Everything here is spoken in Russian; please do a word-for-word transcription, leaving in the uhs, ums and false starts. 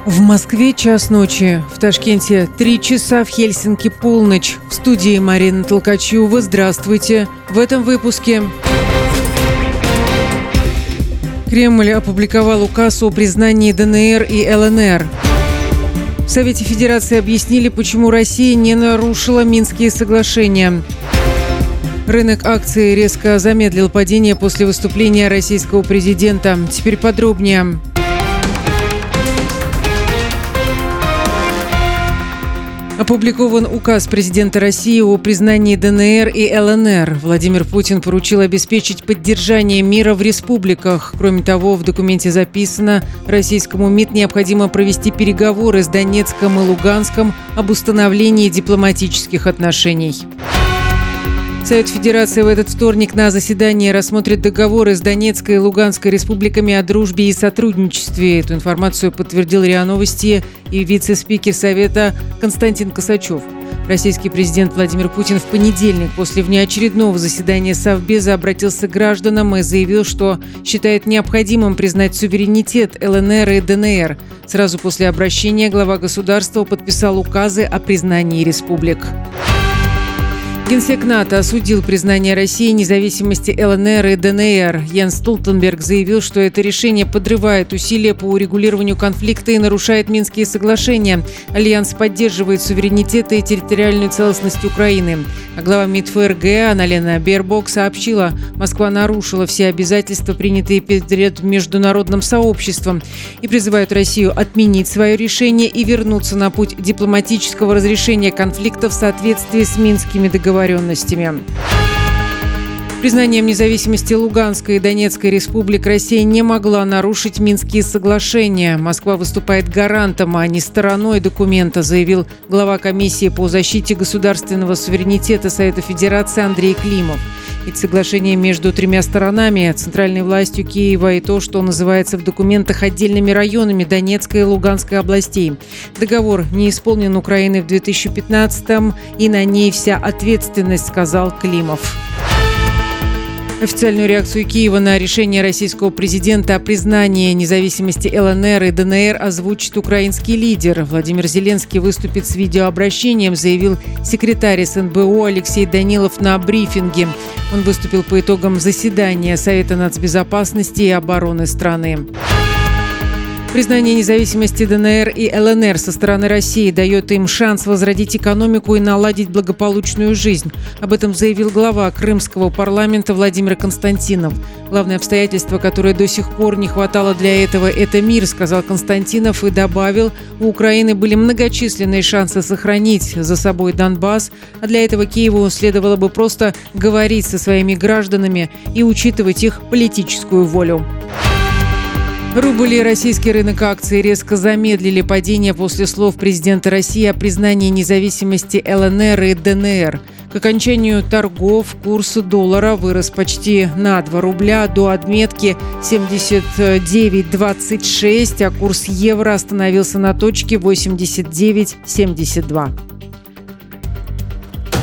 В Москве час ночи, в Ташкенте три часа, в Хельсинки полночь. В студии Марина Толкачева. Здравствуйте. В этом выпуске. Кремль опубликовал указ о признании ДНР и ЛНР. В Совете Федерации объяснили, почему Россия не нарушила Минские соглашения. Рынок акций резко замедлил падение после выступления российского президента. Теперь подробнее. Опубликован указ президента России о признании ДНР и ЛНР. Владимир Путин поручил обеспечить поддержание мира в республиках. Кроме того, в документе записано, российскому МИД необходимо провести переговоры с Донецком и Луганском об установлении дипломатических отношений. Совет Федерации в этот вторник на заседании рассмотрит договоры с Донецкой и Луганской республиками о дружбе и сотрудничестве. Эту информацию подтвердил РИА Новости и вице-спикер Совета Константин Косачев. Российский президент Владимир Путин в понедельник после внеочередного заседания Совбеза обратился к гражданам и заявил, что считает необходимым признать суверенитет ЛНР и ДНР. Сразу после обращения глава государства подписал указы о признании республик. Генсек НАТО осудил признание России независимости ЛНР и ДНР. Йенс Столтенберг заявил, что это решение подрывает усилия по урегулированию конфликта и нарушает Минские соглашения. Альянс поддерживает суверенитет и территориальную целостность Украины. А глава МИД ФРГ Анна-Лена Бербок сообщила, Москва нарушила все обязательства, принятые перед международным сообществом, и призывает Россию отменить свое решение и вернуться на путь дипломатического разрешения конфликта в соответствии с Минскими договоренностями. Признанием независимости Луганской и Донецкой республик Россия не могла нарушить Минские соглашения. Москва выступает гарантом, а не стороной документа, заявил глава комиссии по защите государственного суверенитета Совета Федерации Андрей Климов. Ведь соглашение между тремя сторонами, центральной властью Киева и то, что называется в документах отдельными районами Донецкой и Луганской областей. Договор не исполнен Украиной в две тысячи пятнадцатом, и на ней вся ответственность, сказал Климов. Официальную реакцию Киева на решение российского президента о признании независимости ЛНР и ДНР озвучит украинский лидер. Владимир Зеленский выступит с видеообращением, заявил секретарь СНБО Алексей Данилов на брифинге. Он выступил по итогам заседания Совета нацбезопасности и обороны страны. Признание независимости ДНР и ЛНР со стороны России дает им шанс возродить экономику и наладить благополучную жизнь. Об этом заявил глава Крымского парламента Владимир Константинов. Главное обстоятельство, которое до сих пор не хватало для этого, это мир, сказал Константинов и добавил, у Украины были многочисленные шансы сохранить за собой Донбасс, а для этого Киеву следовало бы просто говорить со своими гражданами и учитывать их политическую волю. Рубль и российский рынок акций резко замедлили падение после слов президента России о признании независимости ЛНР и ДНР. К окончанию торгов курс доллара вырос почти на два рубля до отметки семьдесят девять двадцать шесть, а курс евро остановился на точке восемьдесят девять семьдесят два.